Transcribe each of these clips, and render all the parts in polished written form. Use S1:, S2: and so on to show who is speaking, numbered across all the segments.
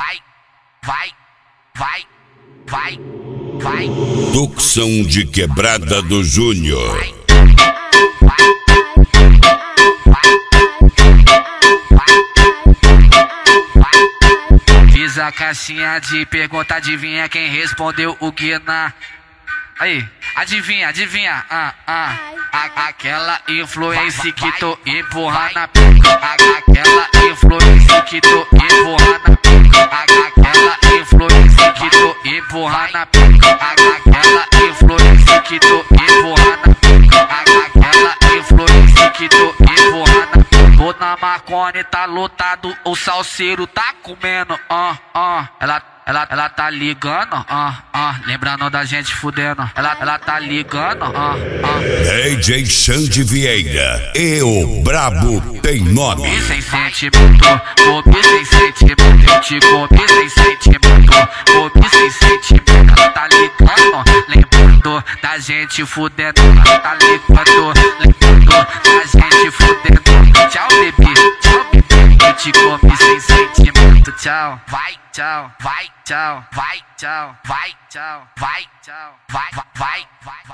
S1: vai.
S2: Tucson de Quebrada do Júnior.
S1: Fiz a caixinha de pergunta, adivinha quem respondeu o Guiná? Aí, adivinha, aquela influência que tô empurrando na pica. Aquela influência que tô empurrando na pica. Aquela influência que tô empurrando na pica. Aquela influência que tô empurrando na pica. Aquela influência que tô empurrando na pica. Tô na Marconi, tá lotado, o salseiro tá comendo, Ela tá ligando, lembrando da gente fudendo. Ela tá ligando,
S2: DJ Xande Vieira e o Brabo tem nome.
S1: Comi sem sentimento, comi sem sentimento. Eu te comi sem sentimento, comi sem sentimento. Ela tá ligando, lembrando da gente fudendo. Ela tá ligando, lembrando da gente fudendo. Tchau, bebê, eu te comi sem sentimento. Tchau, vai, tchau, vai, tchau, vai, tchau, vai, tchau, vai, tchau, vai.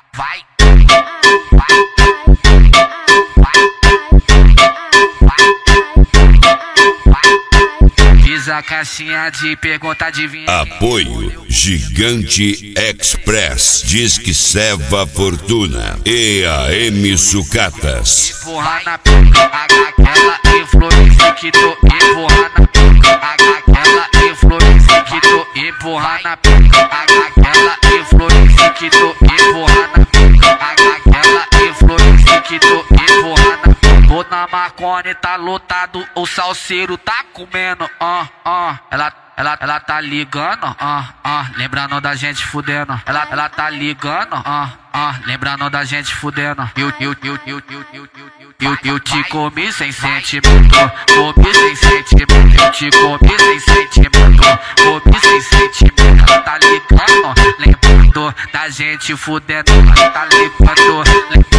S1: Fiz a caixinha de pergunta, adivinha.
S2: Apoio Gigante Express, Disque Seva Fortuna e a M Sucatas.
S1: Empurrar na pica, aquela influência que tô empurrando na pica. Aquela influência que tô empurrando na pica. Aquela influência que tô empurrando na pica. Aquela influência que tô empurrando na pica. Tô na Marconi, tá lotado, o salseiro tá comendo, Ela tá ligando, lembrando da gente fudendo. Ela tá ligando, lembrando da gente fudendo. Eu te comi sem sentimento, comi sem sentimento. Eu te comi sem sentimento, comi sem sentimento. Ela tá ligando, lembrando da gente fudendo. Ela tá ligando, lembrando